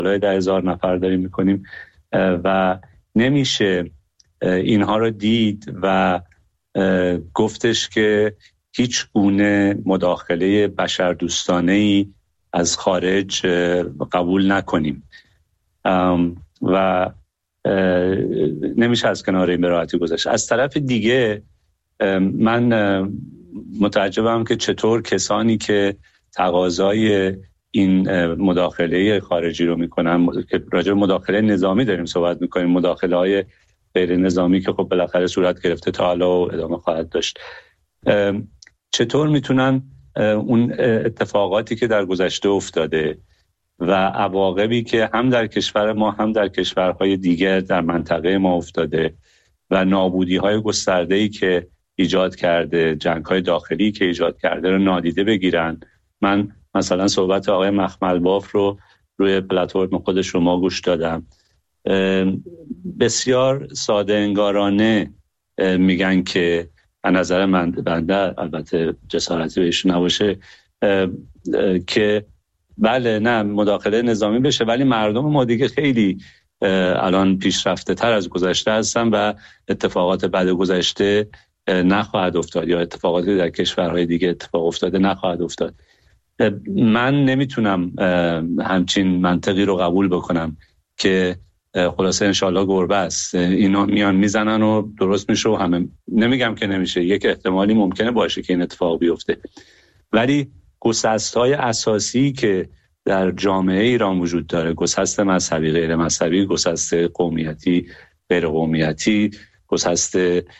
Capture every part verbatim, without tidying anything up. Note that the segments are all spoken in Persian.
بالای ده هزار نفر داریم میکنیم و نمیشه اینها رو دید و گفتش که هیچ گونه مداخله بشردوستانه‌ای از خارج قبول نکنیم و نمیشه از کنار این به راحتی گذشت. از طرف دیگه من متعجبم که چطور کسانی که تقاضای این مداخله خارجی رو میکنن، که راجع به مداخله نظامی داریم صحبت میکنیم، مداخله های غیر نظامی که خب بالاخره صورت گرفته تا حالا و ادامه خواهد داشت، چطور میتونن اون اتفاقاتی که در گذشته افتاده و عواقبی که هم در کشور ما هم در کشورهای دیگر در منطقه ما افتاده و نابودی‌های گسترده‌ای که ایجاد کرده، جنگ‌های داخلی که ایجاد کرده رو نادیده بگیرن. من مثلا صحبت آقای مخملباف رو روی پلتفرم خود شما گوش دادم، بسیار ساده انگارانه میگن که از نظر من بنده البته جسارتی بهش نباشه که بله نه مداخله نظامی بشه، ولی مردم ما دیگه خیلی الان پیشرفته تر از گذشته هستن و اتفاقات بعد گذشته نخواهد افتاد یا اتفاقاتی در کشورهای دیگه اتفاق افتاده نخواهد افتاد. من نمیتونم همچین منطقی رو قبول بکنم که خلاصه انشالله گربه است، اینا میان میزنن و درست میشه و همه. نمیگم که نمیشه، یک احتمالی ممکنه باشه که این اتفاق بیفته، ولی گسست‌های اساسی که در جامعه ایران وجود داره، گسست مذهبی غیر مذهبی، گسست قومیتی غیر قومیتی، گسست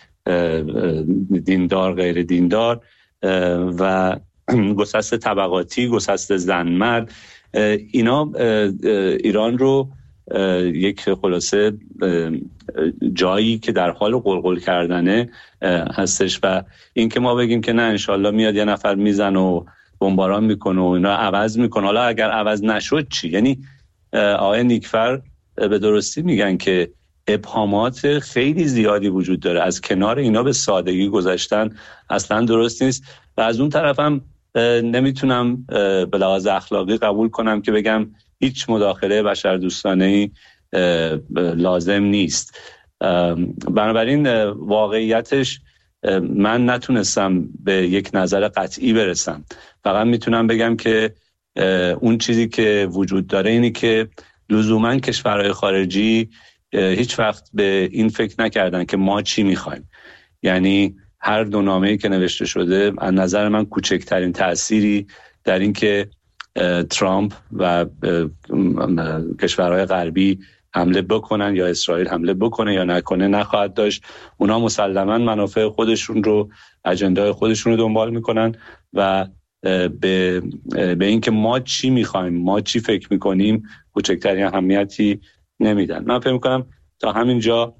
دیندار غیر دیندار و گسست طبقاتی، گسست زن مرد، اینا ایران رو یک خلاصه جایی که در حال قلقل کردنه هستش و این که ما بگیم که نه انشالله میاد یه نفر میزن و بمباران میکنه و اینا عوض میکنه، حالا اگر عوض نشد چی؟ یعنی آقای نیکفر به درستی میگن که ابهامات خیلی زیادی وجود داره، از کنار اینا به سادگی گذشتن اصلا درست نیست و از اون طرفم نمیتونم به لحاظ اخلاقی قبول کنم که بگم هیچ مداخله بشردوستانه‌ای لازم نیست. بنابراین واقعیتش من نتونستم به یک نظر قطعی برسم، فقط میتونم بگم که اون چیزی که وجود داره اینی که لزوما کشورهای خارجی هیچ وقت به این فکر نکردن که ما چی میخوایم. یعنی هر دو نامه‌ای که نوشته شده از نظر من کوچکترین تأثیری در این که ترامپ و کشورهای غربی حمله بکنن یا اسرائیل حمله بکنه یا نکنه نخواهد داشت. اونا مسلماً منافع خودشون رو، اجندای خودشون رو دنبال میکنن و به به اینکه ما چی میخوایم، ما چی فکر میکنیم کوچکترین اهمیتی نمیدن. من فکر میکنم تا همینجا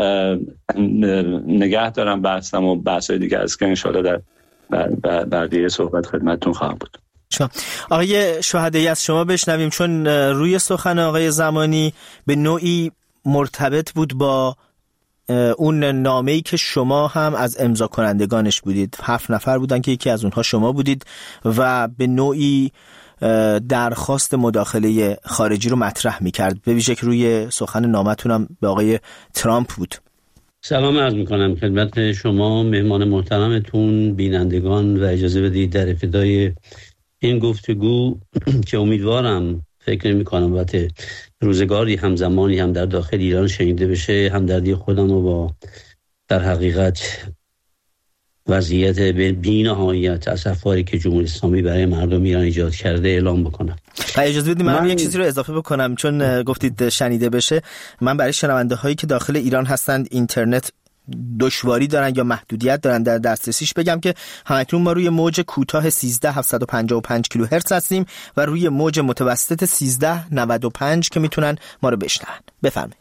نگه دارم بحثم و بحثای دیگه از که انشاءالله در بعدی صحبت خدمتتون خواهم بود. آقای شهدایی از شما بشنویم، چون روی سخن آقای زمانی به نوعی مرتبط بود با اون نامه‌ای که شما هم از امضا کنندگانش بودید. هفت نفر بودن که یکی از اونها شما بودید و به نوعی درخواست مداخله خارجی رو مطرح می‌کرد، به ویژه که روی سخن نامتون هم به آقای ترامپ بود. سلام عرض می‌کنم خدمت شما مهمان محترمتون، بینندگان، و اجازه بدید در ابتدای این گفتگو که امیدوارم فکر نمی‌کنم البته روزگاری همزمانی هم در داخل ایران شنیده بشه، همدردی خودم رو با در حقیقت وضعیت بی‌نهایت اسفاری که جمهوری اسلامی برای مردم ایران ایجاد کرده اعلام بکنم. اجازه بدید من, من یک چیزی رو اضافه بکنم، چون گفتید شنیده بشه. من برای شنونده هایی که داخل ایران هستند اینترنت دشواری دارن یا محدودیت دارن در دسترسیش بگم که همکنون ما روی موج کوتاه سیزده هفت صد و پنجاه و پنج کیلوهرتز هستیم و روی موج متوسط سیزده نود و پنج که میتونن ما رو بشنون. بفرمایید.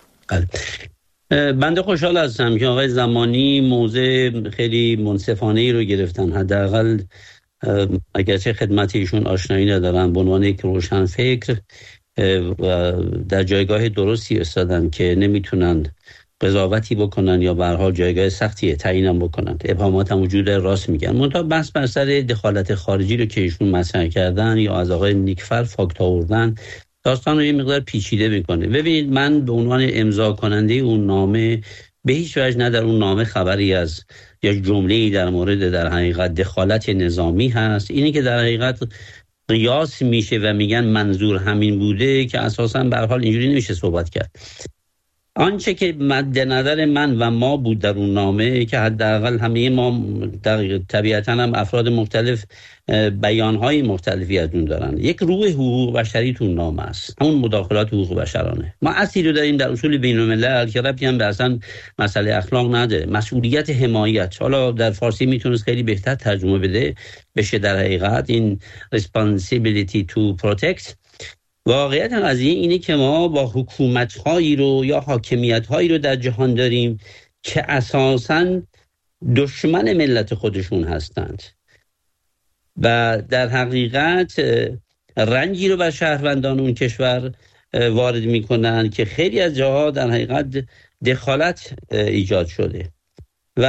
بنده خوشحال هستم که آقای زمانی موضع خیلی منصفانه‌ای رو گرفتن. حداقل اگرچه خدمت ایشون آشنایی ندارم، به عنوان یک روشن فکر و در جایگاه درستی استادن که نمیتونن قضاوتی بکنن یا به هر حال جایگاه سختیه تعیینم بکنن. ابهامات هم وجود راست میگن. منتها بحث بر سر دخالت خارجی رو که ایشون مطرح کردن یا از آقای نیکفر فاکت آوردن داستان رو یه مقدار پیچیده میکنه. ببینید من به عنوان امضا کننده اون نامه به هیچ وجه نه در اون نامه خبری از یا جمله‌ای در مورد در حقیقت دخالت نظامی هست. اینی که در حقیقت قیاس میشه و میگن منظور همین بوده که اساساً به هر حال اینجوری نمیشه صحبت کرد. آنچه که مد نظر من و ما بود در اون نامه که حداقل همه ما طبیعتاً هم افراد مختلف بیانهای مختلفی از اون دارن، یک روح حقوق بشری تو نامه است، همون مداخلات حقوق بشرانه. ما اصلی رو داریم در اصول بین الملل که ربطی هم به اصلا مسئله اخلاق نداره، مسئولیت حمایت. حالا در فارسی میتونست خیلی بهتر ترجمه بده بشه در حقیقت این responsibility to protect. واقعیت از این اینه که ما با حکومت‌هایی رو یا حاکمیت‌هایی رو در جهان داریم که اساساً دشمن ملت خودشون هستند و در حقیقت رنجی رو بر شهروندان اون کشور وارد می‌کنن که خیلی از جاها در حقیقت دخالت ایجاد شده و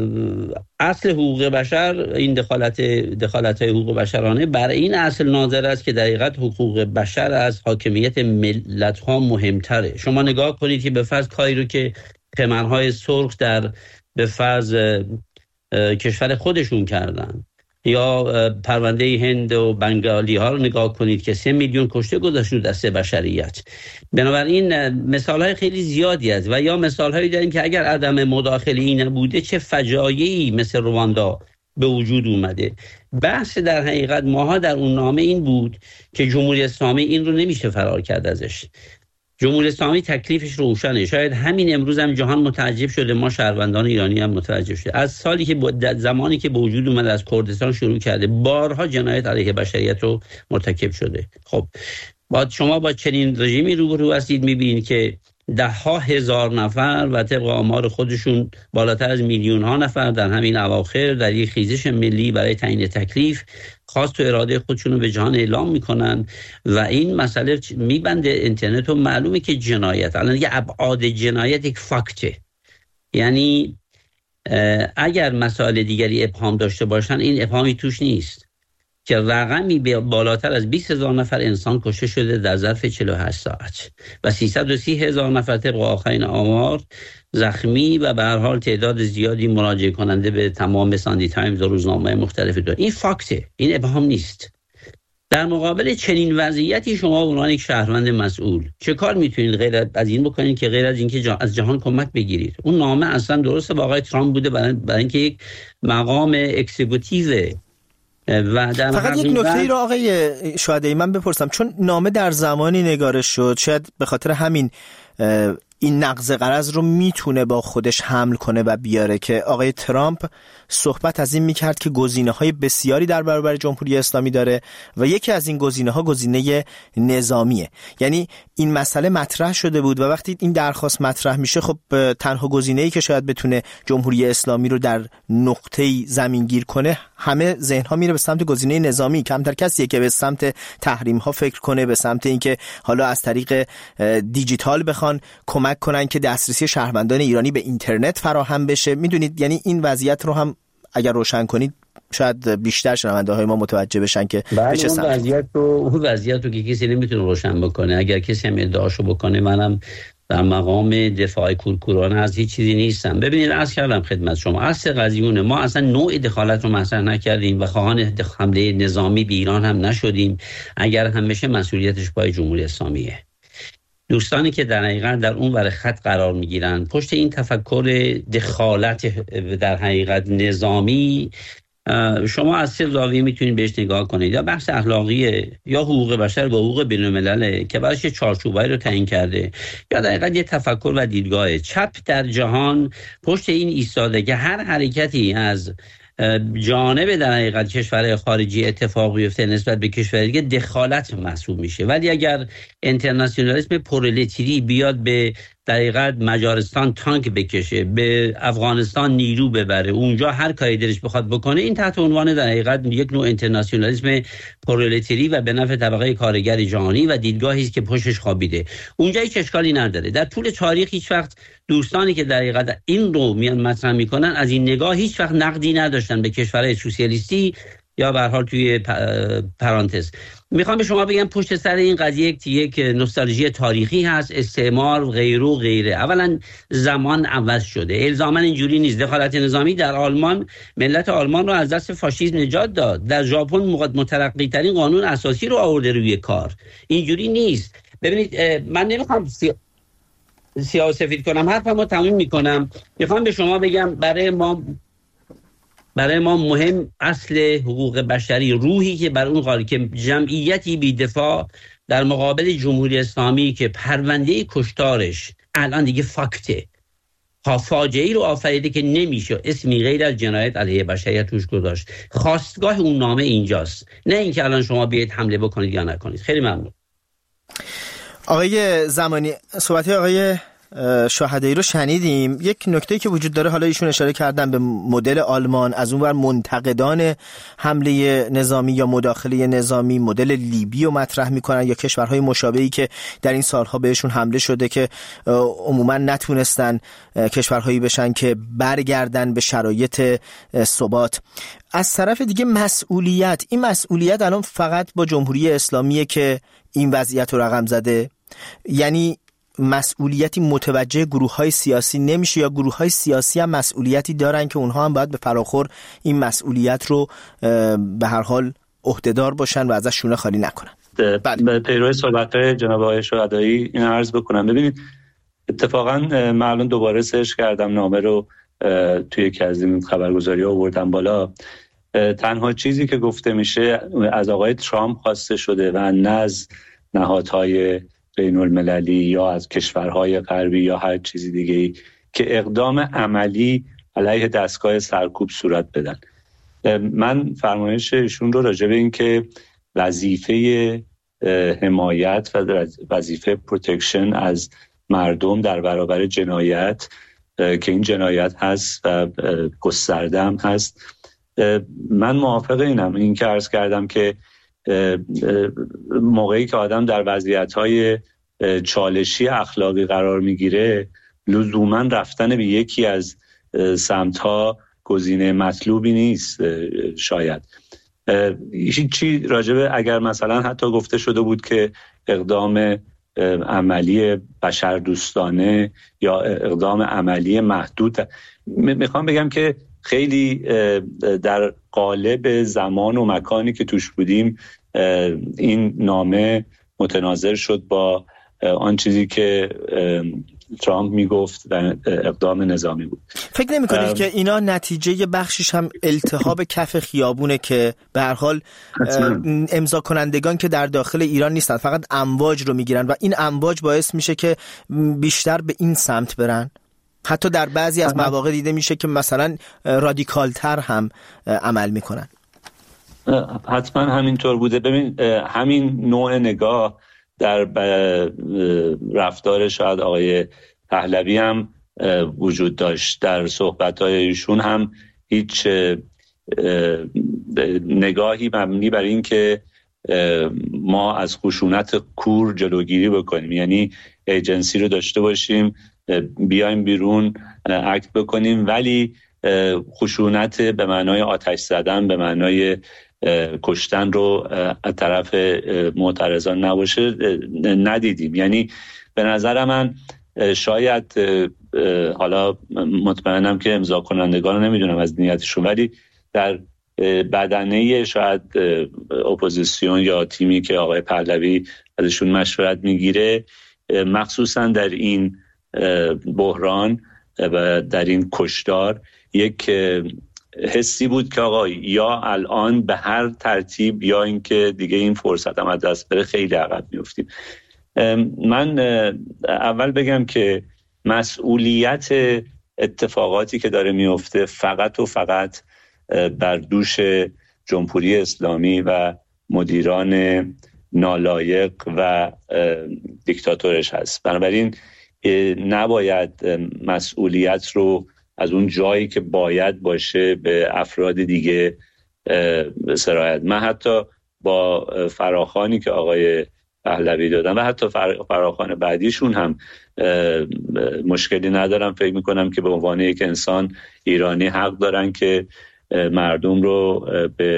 اصل حقوق بشر، این دخالت دخالت‌های حقوق بشرانه بر این اصل ناظر است که در حقیقت حقوق بشر از حاکمیت ملت‌ها مهمتره. شما نگاه کنید که به فرض کاری رو که خمرهای سرخ در به فرض کشور خودشون کردن یا پرونده هند و بنگالی ها رو نگاه کنید که سه میلیون کشته گذاشت دست بشریت. بنابراین مثال های خیلی زیادی است و یا مثال هایی داریم که اگر عدم مداخله این نبوده چه فجایعی مثل رواندا به وجود اومده. بحث در حقیقت ماها در اون نامه این بود که جمهوری اسلامی این رو نمیشه فرار کرد ازش. جمهوری اسلامی تکلیفش روشنه. شاید همین امروز هم جهان متعجب شده، ما شهروندان ایرانی هم متعجب شده. از سالی که زمانی که به وجود اومد از کردستان شروع کرده بارها جنایت علیه بشریت رو مرتکب شده. خب بعد شما با چنین رژیمی روبرو هستید، میبینید که ده ها هزار نفر و طبق آمار خودشون بالاتر از میلیون ها نفر در همین اواخر در یک خیزش ملی برای تعیین تکلیف خواست و اراده خودشون رو به جهان اعلام میکنن و این مسئله میبنده اینترنت و معلومه که جنایت الان یه ابعاد جنایت یک فاکته. یعنی اگر مسائل دیگری ابهام داشته باشن این ابهامی توش نیست که رقمی بالاتر از بیست هزار نفر انسان کشته شده در ظرف چهل و هشت ساعت و سیصد و سی هزار نفر طبق آخرین آمار زخمی و به هر حال تعداد زیادی مراجعه کننده به تمام ساندی تایمز و روزنامه‌های مختلف داره. این فاکته، این ابهام نیست. در مقابل چنین وضعیتی شما به عنوان یک شهروند مسئول چه کار میتونید غیر از این بکنید که غیر از اینکه جا از جهان کمک بگیرید؟ اون نامه اصلا درسته با آقای ترامپ بوده برای, برای اینکه یک مقام اکزیکوتیو و در فقط یک نکته ای رو آقای شهدایی من بپرسم، چون نامه در زمانی نگارش شد شاید به خاطر همین این نقض غرض رو میتونه با خودش حمل کنه و بیاره که آقای ترامپ صحبت از این میکرد که گزینه‌های بسیاری در برابر جمهوری اسلامی داره و یکی از این گزینه‌ها گزینه نظامیه. یعنی این مسئله مطرح شده بود و وقتی این درخواست مطرح میشه خب تنها گزینه‌ای که شاید بتونه جمهوری اسلامی رو در نقطه‌ای زمینگیر کنه، همه ذهن‌ها میره به سمت گزینه نظامی. کمتر کسیه که به سمت تحریم‌ها فکر کنه، به سمت اینکه حالا از طریق دیجیتال بخوان کمک کنن که دسترسی شهروندان ایرانی به اینترنت فراهم بشه. میدونید یعنی این وضعیت رو هم اگر روشن کنید شاید بیشتر شنونده‌های ما متوجه بشن که به چه سمت. اون وضعیت رو اون وضعیت رو که کسی نمیتونه روشن بکنه. اگر کسی هم ادعاشو بکنه منم در مقام دفاع کورکورانه از هیچ چیزی نیستم. ببینید عرض کردم خدمت شما اصل قضیه ما اصلا نوع دخالت رو مطرح نکردیم و خواهان حمله نظامی به ایران هم نشدیم. اگر هم بشه مسئولیتش پای جمهوری اسلامیه. دوستانی که در حقیقت در اون ور خط قرار میگیرن پشت این تفکر دخالت در حقیقت نظامی، شما از سه زاویه میتونید بهش نگاه کنید. یا بحث اخلاقی یا حقوق بشر با حقوق بین الملل که براش چارچوبایی رو تعیین کرده، یا در حقیقت یه تفکر و دیدگاه چپ در جهان پشت این ایستاده که هر حرکتی از جانب در حقیقت کشورهای خارجی اتفاق بیفته نسبت به کشور دیگه دخالت محسوب میشه. ولی اگر اینترنشنالیسم پرولتری بیاد به در حقیقت مجارستان تانک بکشه، به افغانستان نیرو ببره، اونجا هر کاری دلش بخواد بکنه، این تحت عنوان در حقیقت یک نوع اینترنشنالیسم پرولتری و به نفع طبقه کارگر جهانی و دیدگاهی است که پشتش خوابیده. اونجا هیچ اشکالی نداره. در طول تاریخ هیچ وقت دوستانی که در حقیقت این رو میان مطرح میکنن از این نگاه هیچ وقت نقدی نداشتن به کشورهای سوسیالیستی یا به هر حال توی پرانتز. میخوام به شما بگم پشت سر این قضیه یک نوستالژی تاریخی هست، استعمار و غیره و غیره. اولا زمان عوض شده، الزاما اینجوری نیست. دخالت نظامی در آلمان ملت آلمان رو از دست فاشیسم نجات داد. در ژاپن مترقی ترین قانون اساسی رو آورده روی کار. اینجوری نیست. ببینید من نمیخوام سی... سیاه و سفید کنم، حرفمو تموم میکنم. میخوام به شما بگم برای ما برای ما مهم اصل حقوق بشری، روحی که بر اون قائل که جمعیتی بی‌دفاع در مقابل جمهوری اسلامی که پرونده کشتارش الان دیگه فاکته، ها فاجعه‌ای رو آفریده که نمیشه اسمی غیر از جنایت علیه بشریت توش گذاشت. خواستگاه اون نامه اینجاست، نه اینکه الان شما بیاید حمله بکنید یا نکنید. خیلی ممنون. آقای زمانی، صحبت آقای شاهدایی رو شنیدیم. یک نکته که وجود داره، حالا ایشون اشاره کردن به مدل آلمان، از اون ور منتقدان حمله نظامی یا مداخله نظامی مدل لیبی رو مطرح میکنن یا کشورهای مشابهی که در این سالها بهشون حمله شده که عموما نتونستن کشورهایی بشن که برگردن به شرایط ثبات. از طرف دیگه مسئولیت، این مسئولیت الان فقط با جمهوری اسلامیه که این وضعیت رو رقم زده، یعنی مسئولیتی متوجه گروه‌های سیاسی نمیشه یا گروه‌های سیاسی هم مسئولیتی دارن که اونها هم باید به فراخور این مسئولیت رو به هر حال عهده‌دار باشن و ازش شونه خالی نکنن؟ به پیرو صحبت‌های جناب آقای شهدایی این عرض بکنم. ببینید اتفاقا من الان دوباره سرچ کردم، نامه رو توی یکی از این خبرگزاری‌ها آوردم بالا. تنها چیزی که گفته میشه از آقای ترامپ خواسته شده و نه از نهادهای بین المللی یا از کشورهای غربی یا هر چیزی دیگه‌ای که اقدام عملی علیه دستگاه سرکوب صورت بدن. من فرمایش ایشون رو راجع به این که وظیفه حمایت و وظیفه پروتکشن از مردم در برابر جنایت که این جنایت هست و گسترده هم هست، من موافق اینم. این که عرض کردم که موقعی که آدم در وضعیت‌های چالشی اخلاقی قرار میگیره، لزوما رفتن به یکی از سمت‌ها گزینه مطلوبی نیست. شاید چی راجبه اگر مثلا حتی گفته شده بود که اقدام عملی بشردوستانه یا اقدام عملی محدود، میخوام بگم که خیلی در قالب زمان و مکانی که توش بودیم این نامه متناظر شد با آن چیزی که ترامپ میگفت و اقدام نظامی بود. فکر نمی کنید که اینا نتیجه بخشش هم التهاب کف خیابونه که به هر حال امضا کنندگان که در داخل ایران نیستن فقط امواج رو میگیرن و این امواج باعث میشه که بیشتر به این سمت برن؟ حتی در بعضی از مواقع دیده میشه که مثلا رادیکالتر هم عمل میکنن. حتما همینطور بوده. ببین همین نوع نگاه در رفتار شاید آقای پهلوی هم وجود داشت. در صحبت‌های ایشون هم هیچ نگاهی مبنی بر این که ما از خشونت کور جلوگیری بکنیم، یعنی ایجنسی رو داشته باشیم بیایم بیرون اکت بکنیم ولی خشونت به معنای آتش زدن، به معنای کشتن رو از طرف معترضان نباشه ندیدیم. یعنی به نظر من شاید، حالا مطمئنم که امضا کنندگان رو نمیدونم از نیتشون، ولی در بدنه شاید اپوزیسیون یا تیمی که آقای پهلوی ازشون مشورت میگیره، مخصوصا در این بحران و در این کشتار، یک حسی بود که آقا یا الان به هر ترتیب یا اینکه دیگه این فرصت هم از دست بره خیلی عقب میافتیم. من اول بگم که مسئولیت اتفاقاتی که داره میفته فقط و فقط بر دوش جمهوری اسلامی و مدیران نالایق و دیکتاتورش هست. بنابراین نباید مسئولیت رو از اون جایی که باید باشه به افراد دیگه سرایت. من حتی با فراخوانی که آقای پهلوی دادن و حتی فراخوان بعدیشون هم مشکلی ندارم. فکر میکنم که به عنوان یک انسان ایرانی حق دارن که مردم رو به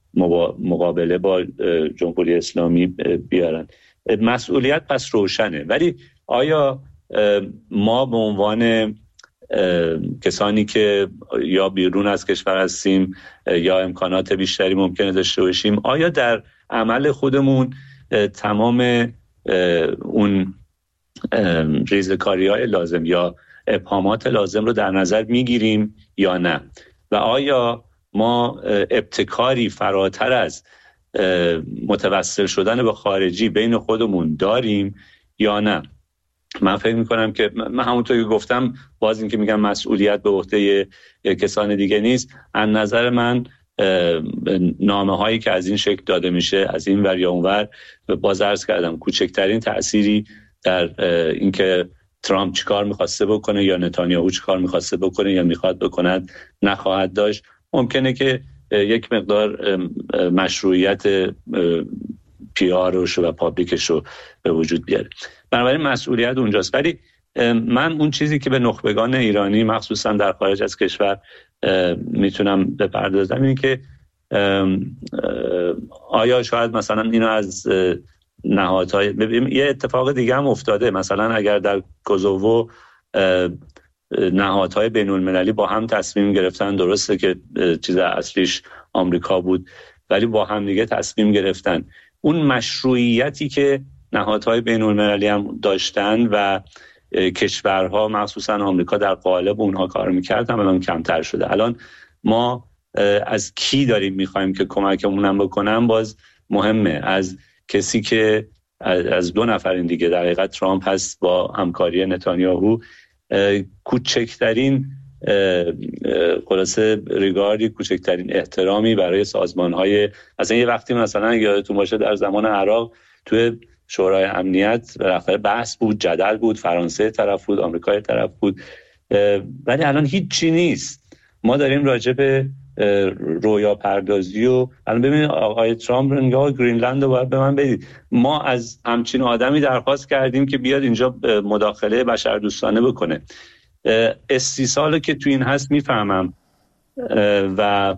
مقابله با جمهوری اسلامی بیارن. مسئولیت پس روشنه، ولی آیا ما به عنوان کسانی که یا بیرون از کشور هستیم یا امکانات بیشتری ممکنه داشته باشیم، آیا در عمل خودمون تمام اون ریزکاری‌های لازم یا ابهامات لازم رو در نظر میگیریم یا نه؟ و آیا ما ابتکاری فراتر از متوسل شدن به خارجی بین خودمون داریم یا نه؟ من فکر میکنم که من همونطور که گفتم، باز این که میگم مسئولیت به عهده کسان دیگه نیست، از نظر من نامه هایی که از این شکل داده میشه از این ور یا اون ور، باز عرض کردم کوچکترین تأثیری در اینکه ترامپ چیکار میخواسته بکنه یا نتانیاهو چیکار میخواسته بکنه یا میخواد بکند نخواهد داشت. ممکنه که یک مقدار مشروعیت پی آرش و پابلیکش رو به وجود بیاره، بنابراین مسئولیت اونجاست. ولی من اون چیزی که به نخبگان ایرانی مخصوصا در خارج از کشور میتونم بپردازم اینه که آیا شاید مثلا اینو از نهادهای، ببینیم یه اتفاق دیگه هم افتاده، مثلا اگر در کوزوو نهادهای بین المللی با هم تصمیم گرفتن، درسته که چیز اصلیش آمریکا بود ولی با هم دیگه تصمیم گرفتن، اون مشروعیتی که نهادهای بین المللی هم داشتن و کشورها مخصوصا آمریکا در قالب اونها کار میکرد هم الان کمتر شده. الان ما از کی داریم میخوایم که کمکمون هم بکنن؟ باز مهمه از کسی که از دو نفر دیگه، در حقیقت ترامپ هست با همکاری نتانیاهو، کوچکترین خلاصه ریگاردی، کوچکترین احترامی برای سازمان‌های، مثلا یه وقتی مثلا یادتون باشه در زمان عراق توی شورای امنیت بالاخره بحث بود، جدل بود، فرانسه طرف بود، آمریکا طرف بود، ولی الان هیچ چی نیست. ما داریم راجع به رویا پردازی و الان ببینید آقای ترامپ نگاه گرینلند رو باید به من بدید. ما از همچین آدمی درخواست کردیم که بیاد اینجا مداخله بشردوستانه بکنه. استیصالی که تو این هست میفهمم و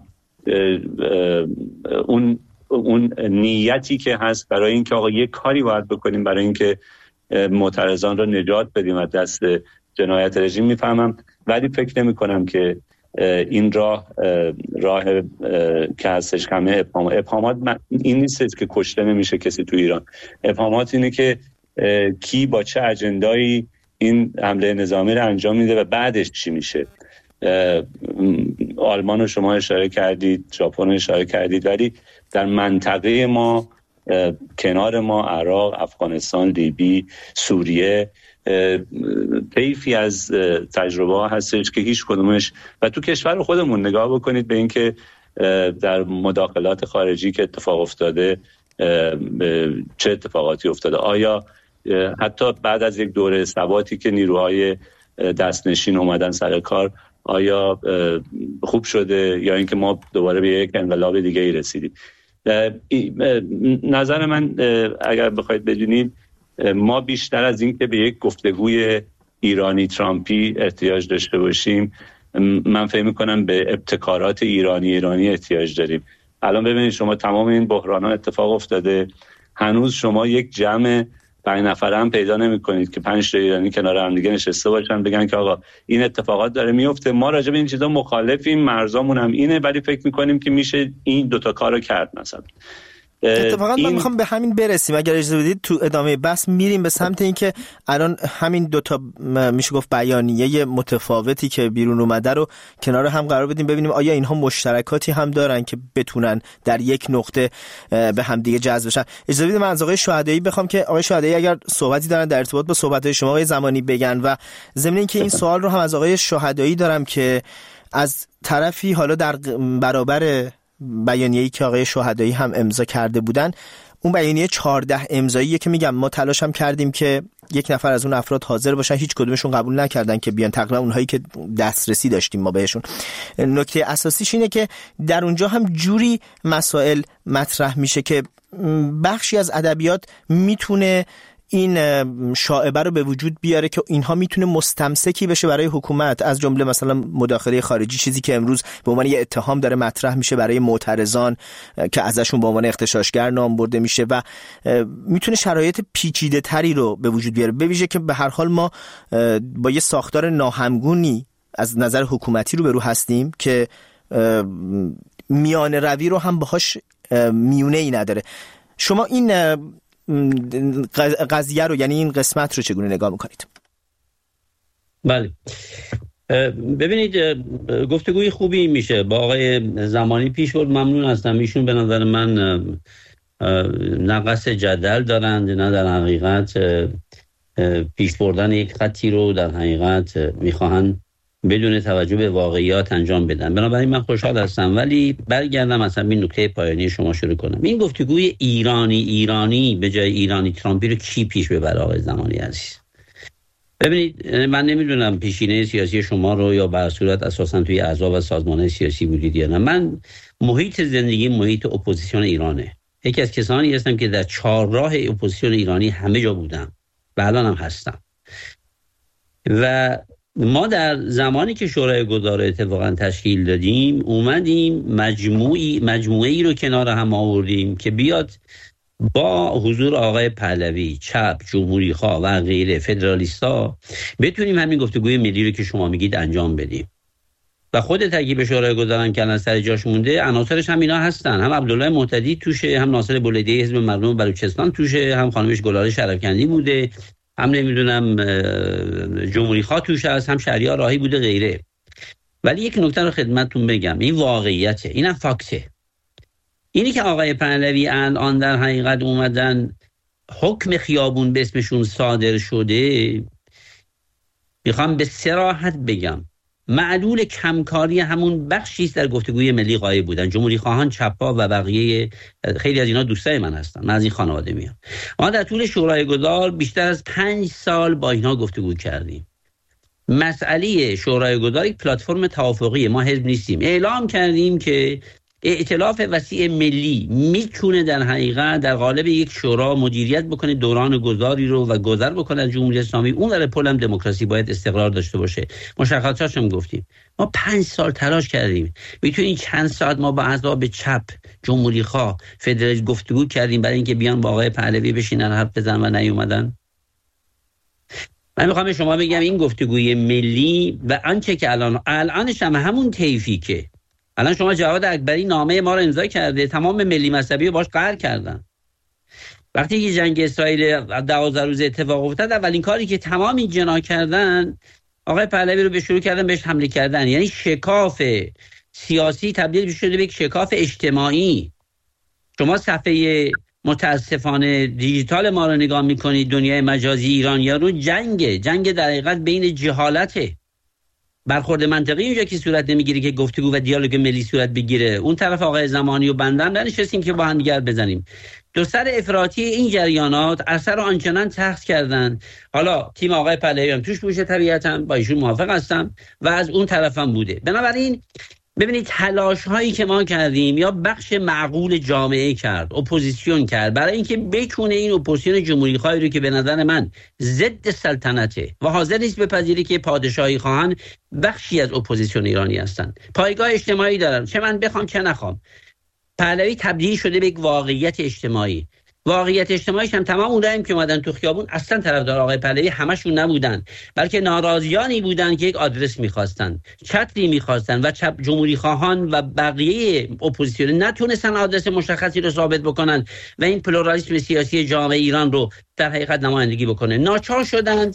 اون اون نیتی که هست برای اینکه آقا یک کاری باید بکنیم برای اینکه معترضان رو نجات بدیم از دست جنایت رژیم میفهمم، ولی فکر نمی کنم که این راه راه که هستش کمه ابهام. ابهامات این نیست که کشته نمیشه کسی تو ایران، ابهامات اینه که کی با چه اجندایی این حمله نظامی رو انجام میده و بعدش چی میشه. آلمان رو شما اشاره کردید، ژاپن رو اشاره کردید، ولی در منطقه ما، کنار ما، عراق، افغانستان، لیبی، سوریه، طیفی از تجربه ها هستش که هیچ کدومش، و تو کشور خودمون نگاه بکنید به اینکه در مداخلات خارجی که اتفاق افتاده چه اتفاقاتی افتاده. آیا حتی بعد از یک دوره ثباتی که نیروهای دستنشین اومدن سر کار، آیا خوب شده یا اینکه ما دوباره به یک انقلاب دیگه ای رسیدیم؟ نظر من اگر بخواید بدونید، ما بیشتر از این که به یک گفتگوی ایرانی ترامپی احتیاج داشته باشیم، من فکر می‌کنم به ابتکارات ایرانی ایرانی احتیاج داریم. الان ببینید شما تمام این بحران‌ها اتفاق افتاده، هنوز شما یک جمع پنج نفره هم پیدا نمی‌کنید که پنج تا ایرانی کنار هم دیگه نشسته باشن بگن که آقا این اتفاقات داره میفته، ما راجع به این چیزا مخالفیم، مرزامون هم اینه، ولی فکر می‌کنیم که میشه این دوتا کارو کرد. مثلا اتفاقا من میخوام به همین برسیم، اگر اجازه بدید تو ادامه بحث میریم به سمت این که الان همین دوتا میشه گفت بیانیه متفاوتی که بیرون اومده رو کنار هم قرار بدیم، ببینیم آیا اینها مشترکاتی هم دارن که بتونن در یک نقطه به هم دیگه جذب بشن. اجازه بدید من از آقای شهدایی بخوام که آقای شهدایی اگر صحبتی دارن در ارتباط با صحبت‌های شما آقای زمانی بگن، و ضمن اینکه این سوال رو هم از آقای شهدایی دارم که از طرفی حالا در برابر بیانیه‌ای که آقای شهدایی هم امضا کرده بودن، اون بیانیه چهارده امضاییه که میگم ما تلاش هم کردیم که یک نفر از اون افراد حاضر باشن، هیچ کدومشون قبول نکردن که بیان، تقریبا اونهایی که دسترسی داشتیم ما بهشون. نکته اساسیش اینه که در اونجا هم جوری مسائل مطرح میشه که بخشی از ادبیات میتونه این شائبه رو به وجود بیاره که اینها میتونه مستمسکی بشه برای حکومت، از جمله مثلا مداخله خارجی، چیزی که امروز به عنوان یه اتهام داره مطرح میشه برای معترضان که ازشون به عنوان اغتشاشگر نام برده میشه و میتونه شرایط پیچیده تری رو به وجود بیاره، به ویژه که به هر حال ما با یه ساختار ناهمگونی از نظر حکومتی رو برو هستیم که میان روی رو هم باهاش میونه ای نداره. شما این قضیه رو، یعنی این قسمت رو چگونه نگاه میکنید؟ بله، ببینید گفتگوی خوبی میشه با آقای زمانی پیش برد. ممنون هستم. ایشون به نظر من نه قصد جدل دارند، نه در حقیقت پیش بردن یک خطی رو در حقیقت میخواهند بدون توجه به واقعیات انجام بدن. بنابراین من خوشحال هستم. ولی برگردم اصلا این نکته پایانی شما شروع کنم. این گفتگوی ایرانی ایرانی به جای ایرانی ترامپی رو کی پیش ببره آقای زمانی عزیز؟ ببینید من نمیدونم پیشینه سیاسی شما رو یا به صورت اساسا توی احزاب و سازمان‌های سیاسی بودید یا نه. من محیط زندگی محیط اپوزیسیون ایرانه. یکی از کسانی هستم که در چهارراه اپوزیسیون ایرانی همه جا بودم و الان هم هستم. و ما در زمانی که شورای گذار اتفاقا تشکیل دادیم اومدیم مجموعی مجموعه‌ای رو کنار هم آوردیم که بیاد با حضور آقای پهلوی، چپ، جمهوری خواه و غیره فدرالیستا بتونیم همین گفتگوی ملی رو که شما میگید انجام بدیم. و خود ترکیب شورای گذاران که الان سر جاش مونده عناصرش هم اینا هستن، هم عبدالله مهتدی توشه، هم ناصر بولیدی حزب مردم بلوچستان توشه، هم خانمش گلاره شرفکندی بوده، هم نمیدونم جمهوری خواه توش هست، هم شهریار راهی بوده غیره. ولی یک نکته رو خدمتتون بگم، این واقعیته، اینم فاکته. اینی که آقای پهلوی آن در حقیقت اومدن حکم خیابون به اسمشون صادر شده، میخوام به صراحت بگم معلول کمکاری همون بخشی است در گفتگوی ملی غایب بودن. جمهوری خواهان، چپا و بقیه، خیلی از اینا دوستای من هستن، من از این خانواده میام. ما در طول شورای گذار بیشتر از پنج سال با اینا گفتگو کردیم. مسئله شورای گذار یک پلتفرم توافقی، ما حزب نیستیم. اعلام کردیم که ائتلاف وسیع ملی میتونه در حقیقت در قالب یک شورا مدیریت بکنه دوران گذاری رو و گذر بکنه از جمهوری اسلامی. اون در پل هم دموکراسی باید استقرار داشته باشه. مشخصاتش هم گفتیم. ما پنج سال تلاش کردیم. میتونین چند ساعت ما با احزاب چپ، جمهوری خواه، فدرالیست گفتگو کردیم برای اینکه بیان با آقای پهلوی بشینن حرف بزنن و نیومدن. من میخوام به شما بگم این گفتگوی ملی و آنچه که الان الانش هم همون طیفی که الان شما جواد اکبری نامه ما رو امضا کرده، تمام ملی مذهبی رو باش قهر کردن. وقتی که جنگ اسرائیل دوازده روز اتفاق افتاد، اولین کاری که تمام این جنا کردن آقای پهلوی رو به شروع کردن بهش حمله کردن. یعنی شکاف سیاسی تبدیل شده به یک شکاف اجتماعی. شما صفحه متاسفانه دیجیتال ما رو نگاه میکنید، دنیای مجازی ایران یا رو جنگ جنگ در حقیقت بین جهالته. برخورد منطقی اینجا که صورت نمیگیره که گفتگو و دیالوگ ملی صورت بگیره. اون طرف آقای زمانی و بنده ننشستیم که با هم دیگر بزنیم. دو سر افراطی این جریانات اثر رو آنچنان تخت کردن. حالا تیم آقای پهلوی هم توش بوده، طبیعتاً با ایشون موافق هستم و از اون طرفم بوده. بنابراین ببینید تلاش هایی که ما کردیم یا بخش معقول جامعه کرد، اپوزیسیون کرد برای اینکه بتونه این اپوزیسیون جمهوری خواهی رو که به نظر من ضد سلطنته و حاضر نیست بپذیره که پادشاهی خواهان بخشی از اپوزیسیون ایرانی هستند، پایگاه اجتماعی دارن، چه من بخوام چه نخوام. پهلوی تبدیل شده به یک واقعیت اجتماعی. واقعیت اجتماعیش هم تمام اونایی که اومدن تو خیابون اصلا طرفدار آقای پهلوی همشون نبودن، بلکه ناراضیانی بودن که یک آدرس می‌خواستن، چتری می‌خواستن و چپ جمهوری خواهان و بقیه اپوزیسیون نتونستن آدرس مشخصی رو ثابت بکنن و این پلورالیسم سیاسی جامعه ایران رو در حقیقت نمایندگی بکنه. ناچار شدند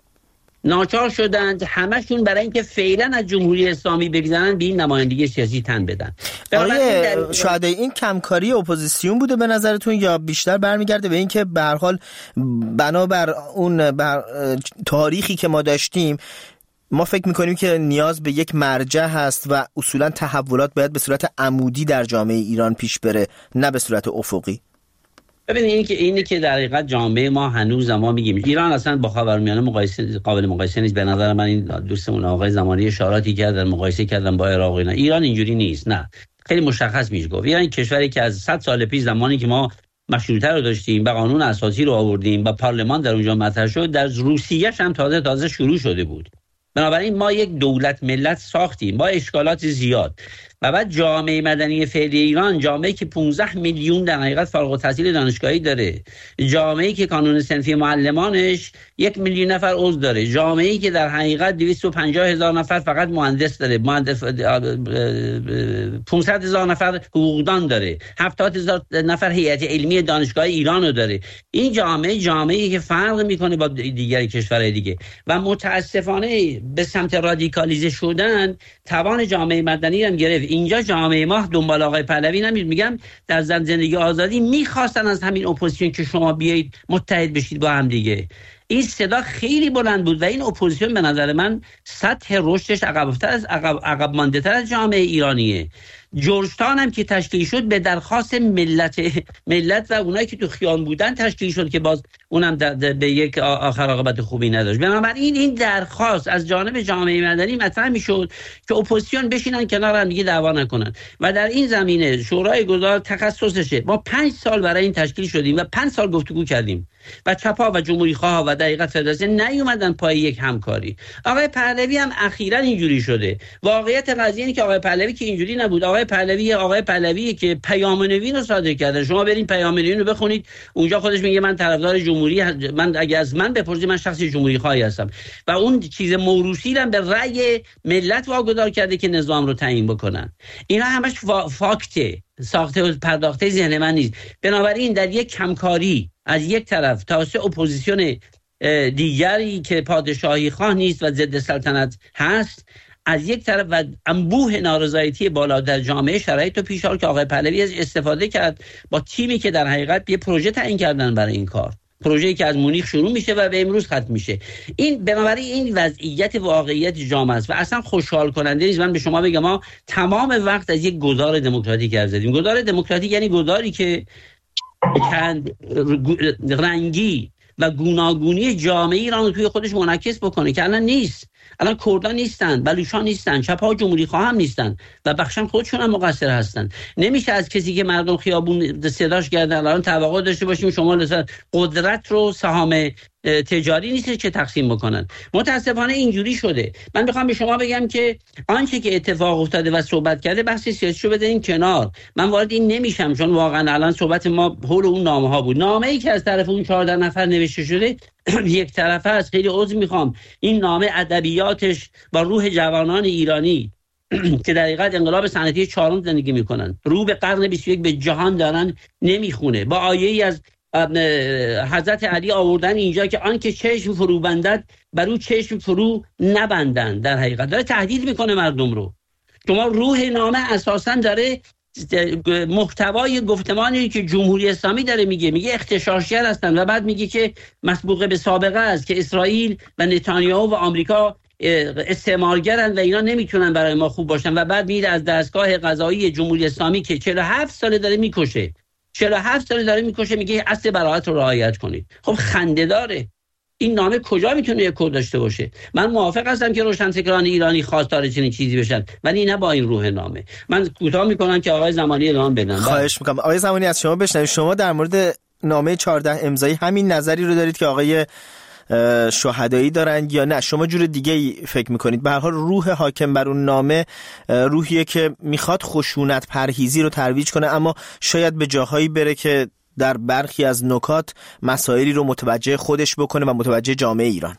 ناچار شدند همشون برای اینکه فعلا از جمهوری اسلامی بگذرن به این نمایندگی سیاسی تن بدن. آره شاید این کمکاری اپوزیسیون بوده به نظرتون یا بیشتر برمیگرده به اینکه به هر حال بنابر اون بر تاریخی که ما داشتیم ما فکر میکنیم که نیاز به یک مرجع هست و اصولا تحولات باید به صورت عمودی در جامعه ایران پیش بره نه به صورت افقی؟ ببینید اینی که اینی که در حقیقت جامعه ما هنوز ما میگیم ایران اصلا با خاورمیانه مقایسه قابل مقایسه نیست. به نظر من این دوستمون آقای زمانی اشاراتی کردن، مقایسه کردن با عراق. اینا ایران اینجوری نیست، نه خیلی مشخص میشه گفت ایران کشوری که از صد سال پیش زمانی که ما مشروطه رو داشتیم و قانون اساسی رو آوردیم و پارلمان در اونجا مطرح شد، در روسیه‌ش هم تازه تازه شروع شده بود. بنابراین ما یک دولت ملت ساختیم با اشکالات زیاد و بعد جامعه مدنی فعلی ایران، جامعه‌ای که پانزده میلیون در حقیقت فارغ التحصیل دانشگاهی داره، جامعه‌ای که کانون صنفی معلمانش یک میلیون نفر عضو داره، جامعه‌ای که در حقیقت دویست و پنجاه هزار نفر فقط مهندس داره، مهندس پانصد هزار نفر حقوقدان داره، هفتاد هزار نفر هیئت علمی دانشگاه ایران رو داره. این جامعه جامعه‌ای که فرق میکنه با دیگر کشورهای دیگه و متاسفانه به سمت رادیکالیزه شدن توان جامعه مدنی هم گرفت. اینجا جامعه ما دنبال آقای پهلوی نمید. میگم در زن زندگی آزادی میخواستن از همین اپوزیسیون که شما بیایید متحد بشید با هم دیگه. این صدا خیلی بلند بود و این اپوزیسیون به نظر من سطح رشدش عقب‌تر از عقب عقب مانده‌تر از جامعه ایرانیه. جورجتاون هم که تشکیل شد به درخواست ملت ملت و اونایی که تو خیابان بودن تشکیل شد که باز اونم به یک آخر عاقبت خوبی نداشت. بنابراین این درخواست از جانب جامعه مدنی مطرح میشد که اپوزیسیون بشینن کنار هم دیگه دعوا نکنن و در این زمینه شورای گذار تخصصشه. ما پنج سال برای این تشکیل شدیم و پنج سال گفتگو کردیم و چپا و جمهوری خواه و دقیقاً فدراسیون نیومدن پای یک همکاری. آقای پهلوی هم اخیراً اینجوری شده. واقعیت قضیه اینه که آقای پهلوی که اینجوری نبود. آقای پهلوی آقای پهلوی که پیام نوین رو صادر کرده. شما برین پیام نوین رو بخونید، اونجا خودش میگه من طرفدار جمهوری، من اگه از من بپرسید من شخصی جمهوری خواهی هستم و اون چیز موروثی رو به رأی ملت واگذار کرده که نظام رو تعیین بکنن. اینا همش فا... فاکته، ساخته و پرداخته ذهن من نیست. بنابراین در یک کمکاری از یک طرف توسط اپوزیسیون دیگری که پادشاهی خواه نیست و ضد سلطنت هست از یک طرف و انبوه نارضایتی بالا در جامعه، شرایط و پیش آورد که آقای پهلوی از استفاده کرد با تیمی که در حقیقت یه پروژه تعیین کردن برای این کار، پروژه‌ای که از مونیخ شروع میشه و به امروز ختم میشه. این بنابراین این وضعیت واقعیت جامعه است و اصلا خوشحال کننده نیست. من به شما بگم ما تمام وقت از یک گذار دموکراتیک حرف زدیم. گذار دموکراتیک یعنی گذاری که رنگی و گوناگونی جامعه ایران رو توی خودش منعکس بکنه که الان نیست. الان کردان نیستن، بلوچان نیستن، چپ‌ها و جمهوری خواه هم نیستن و بخشن خودشون هم مقصر هستن. نمیشه از کسی که مردم خیابون صداش کردن الان توقع داشته باشیم شما مثلا قدرت رو سهام تجاری نیست که تقسیم بکنن. متاسفانه اینجوری شده. من میخوام به شما بگم که آنچه که اتفاق افتاده و صحبت کرده بحث سیاسی رو بذاریم کنار. من وارد این نمیشم چون واقعا الان صحبت ما حول اون نامه ها بود. نامه‌ای که از طرف اون چهارده نفر نوشته شده یک طرفه است. خیلی عذر میخوام. این نامه ادبیاتش با روح جوانان ایرانی که در حقیقت انقلاب صنعتی چهارم زندگی میکنن، رو به قرن بیست و یک به جهان دارن، نمیخونه. با آیه‌ای از حضرت علی آوردن اینجا که آن که چشم فرو بندد بر او چشم فرو نبندن. در حقیقت داره تهدید میکنه مردم رو. شما روح نامه اساسا داره محتوای گفتمانی که جمهوری اسلامی داره میگه، میگه اغتشاشگر هستن و بعد میگه که مسبوق به سابقه است که اسرائیل و نتانیاهو و آمریکا استعمارگرن و اینا نمیتونن برای ما خوب باشن و بعد میره از دستگاه قضایی جمهوری اسلامی که چهل و هفت ساله داره میکشه چهل و هفت ساله داره میکشه میگه اصل براءت رو رعایت کنید. خب خنده داره. این نامه کجا میتونه یک کد داشته باشه؟ من موافق هستم که روشنفکران ایرانی خواستار چنین چیزی بشن ولی نه با این روح نامه. من کوتاه میکنم که آقای زمانی اعلام بدن. خواهش میکنم آقای زمانی از شما بشنویم. شما در مورد نامه چهارده امضایی همین نظری رو دارید که آقای شهدایی دارن یا نه شما جور دیگه ای فکر میکنید؟ به هر حال روح حاکم بر اون نامه روحیه که میخواد خشونت پرهیزی رو ترویج کنه، اما شاید به جاهایی بره که در برخی از نکات مسائلی رو متوجه خودش بکنه و متوجه جامعه ایران.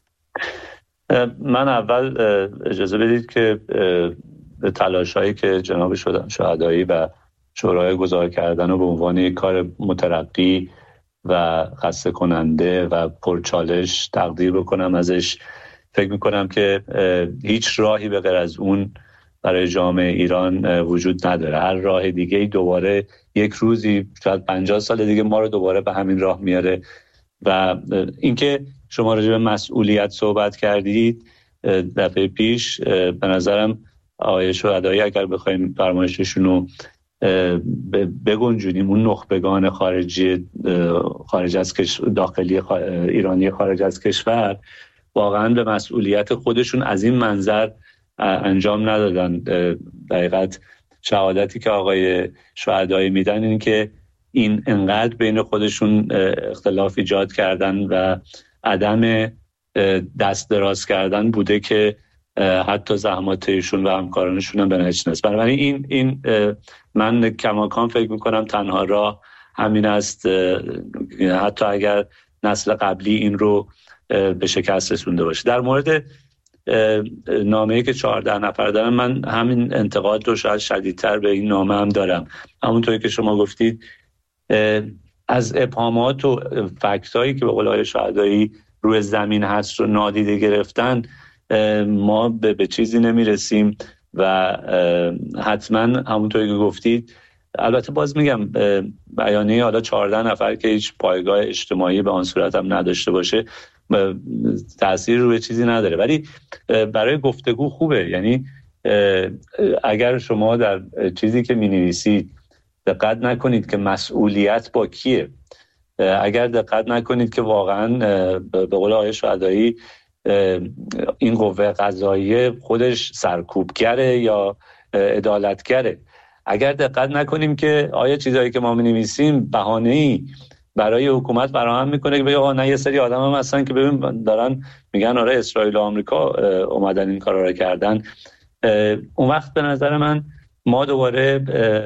من اول اجازه بدید که تلاشایی که جناب شهدایی و شورای گذار کردن و به عنوان یک کار مترقی و خسته کننده و پرچالش تقدیر بکنم ازش. فکر میکنم که هیچ راهی به غیر از اون برای جامعه ایران وجود نداره. هر راه دیگه دوباره یک روزی شاید پنجاه سال دیگه ما رو دوباره به همین راه میاره. و اینکه شما راجع به مسئولیت صحبت کردید دفعه پیش، به نظرم آقای شهدایی اگر بخوایم فرمایششون رو بگنجونیم، اون نخبگان خارجی خارج از داخلی ایرانی خارج از کشور واقعا به مسئولیت خودشون از این منظر انجام ندادن. دقیقاً شهادتی که آقای شهدایی میدن این که این انقدر بین خودشون اختلاف ایجاد کردن و عدم دست دراز کردن بوده که حتی زحماتشون و همکارانشون هم به نتیجه. بنابراین این این من کماکان فکر میکنم تنها راه همین است، حتی اگر نسل قبلی این رو به شکست رسونده باشه. در مورد نامه‌ای که چهارده نفر دارن، من همین انتقاد رو شاید شدیدتر به این نامه هم دارم. همونطوری که شما گفتید از ابهامات و فکتایی که به قول آقای شهدایی روی زمین هست رو نادیده گرفتن ما به, به چیزی نمیرسیم و حتما همونطوری که گفتید، البته باز میگم بیانیه حالا چهارده نفر که هیچ پایگاه اجتماعی به آن صورت هم نداشته باشه تأثیر روی چیزی نداره، ولی برای گفتگو خوبه. یعنی اگر شما در چیزی که می‌نویسید دقت نکنید که مسئولیت با کیه، اگر دقت نکنید که واقعا به قول آقای شهدایی این قوه قضاییه خودش سرکوبگره یا عدالتگره، اگر دقت نکنیم که آیا چیزایی که ما می‌نویسیم بهانه‌ای برای حکومت فراهم میکنه که بگه آقا نه یه سری آدم هم هستن که ببین دارن میگن آره اسرائیل و آمریکا اومدن این کارا رو کردن، اون وقت به نظر من ما دوباره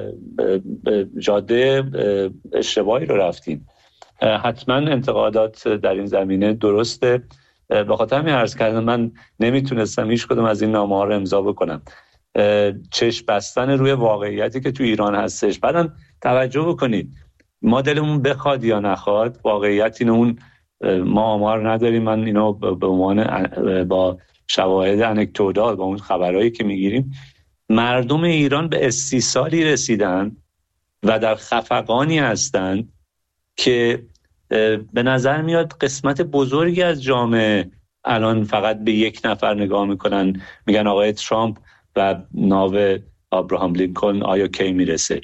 جاده اشتباهی رو رفتیم. حتما انتقادات در این زمینه درسته، به خاطر همین عرض کردم من نمیتونستم هیچ کدوم از این نامه ها رو امضا بکنم. چشم بستن روی واقعیتی که تو ایران هستش. بعدم توجه بکنید ما دلمون بخواد یا نخواد واقعیت اینه، اون ما آمار نداریم، من اینو به عنوان با شواهد انکدوتال با اون خبرهایی که میگیریم، مردم ایران به استیصالی رسیدن و در خفقانی هستن که به نظر میاد قسمت بزرگی از جامعه الان فقط به یک نفر نگاه میکنن، میگن آقای ترامپ و ناو ابراهام لینکلن آیا کی میرسه.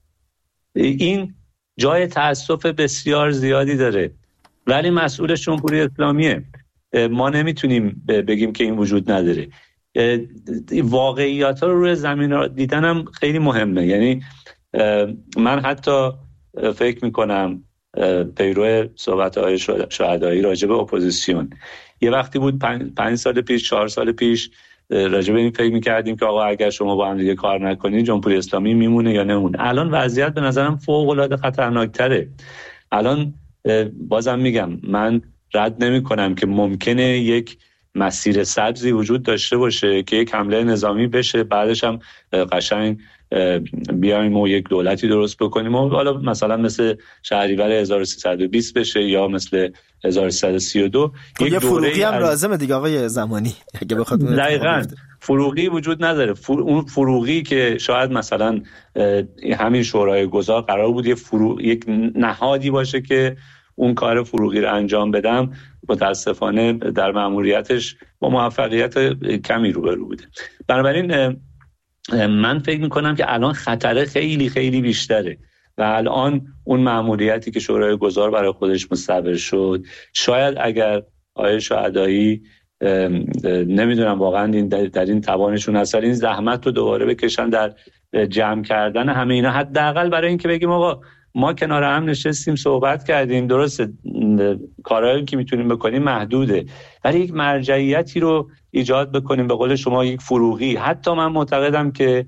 این جای تأسف بسیار زیادی داره، ولی مسئول جمهوری اسلامیه. ما نمیتونیم بگیم که این وجود نداره. واقعیات ها رو روی زمین را دیدنم خیلی مهمه. یعنی من حتی فکر میکنم پیرو صحبت های شهدایی راجع به اپوزیسیون، یه وقتی بود پنج, پنج سال پیش چهار سال پیش راجع به این فکر میکردیم که آقا اگر شما با هم دیگه کار نکنید جمهوری اسلامی میمونه یا نمونه. الان وضعیت به نظرم فوق العاده خطرناکتره. الان بازم میگم من رد نمی کنم که ممکنه یک مسیر سبزی وجود داشته باشه که یک حمله نظامی بشه، بعدش هم قشنگ بیایم و یک دولتی درست بکنیم و حالا مثلا مثل شهریور هزار و سیصد و بیست بشه یا مثل هزار و سیصد و سی و دو. یه فروغی هم لازمه دیگه آقای زمانی اگه بخواد. دقیقاً فروغی وجود نداره. اون فروغی که شاید مثلا همین شورای گذار قرار بود یک فروغ یک نهادی باشه که اون کار فروغی رو انجام بدم، متاسفانه در مأموریتش با موفقیت کمی روبرو بوده. بنابراین من فکر میکنم که الان خطر خیلی خیلی بیشتره و الان اون مأموریتی که شورای گذار برای خودش مستحضر شد، شاید اگر آقای شهدایی نمیدونم واقعا این در این توانشون هست این زحمت رو دوباره بکشن در جمع کردن همه اینا، حداقل برای اینکه بگیم آقا ما کنار هم نشستیم صحبت کردیم، درسته کارهایی که میتونیم بکنیم محدوده، ولی یک مرجعیتی رو ایجاد بکنیم، به قول شما یک فروغی. حتی من معتقدم که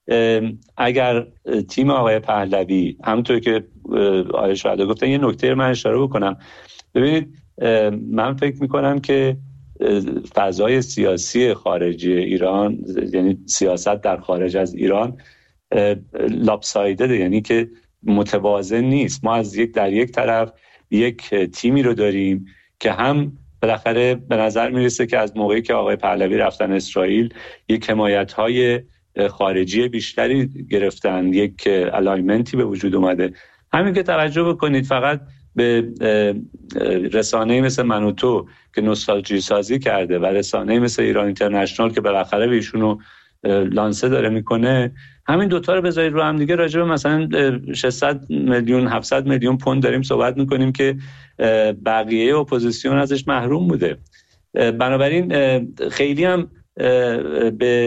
اگر تیم آقای پهلوی همونطور که آقای شهدایی گفتن، یه نکته من اشاره بکنم. ببینید من فکر میکنم که فضای سیاسی خارجی ایران، یعنی سیاست در خارج از ایران لاپسایدده، یعنی که متوازن نیست. ما از یک در یک طرف یک تیمی رو داریم که هم بالاخره به نظر میرسه که از موقعی که آقای پهلوی رفتن اسرائیل یک حمایت‌های خارجی بیشتری گرفتن، یک الاینمنتی به وجود اومده. همین که توجه بکنید فقط به رسانه‌ای مثل منوتو که نوستالژی سازی کرده و رسانه‌ای مثل ایران اینترنشنال که بالاخره به ایشونو لانسه داره میکنه، همین دوتا رو بذارید رو هم دیگه راجع به مثلا ششصد میلیون هفتصد میلیون پوند داریم صحبت میکنیم که بقیه اپوزیسیون ازش محروم بوده. بنابراین خیلی هم به